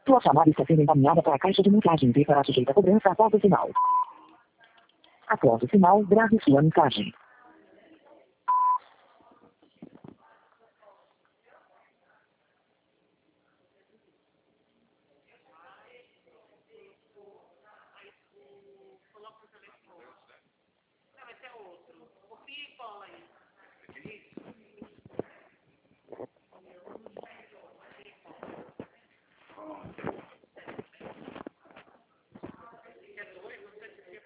Sua chamada está sendo encaminhada para a caixa de mensagem e será sujeita a cobrança após o sinal. Após o sinal, grave sua mensagem. Não, esse é outro. Copia e cola aí.